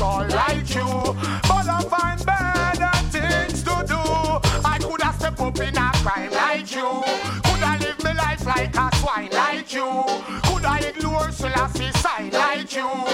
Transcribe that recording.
all like you. But I find better things to do. I could have stepped up in a crime like you. Could I live my life like a swine like you. Could I ignore Selassie sign like you.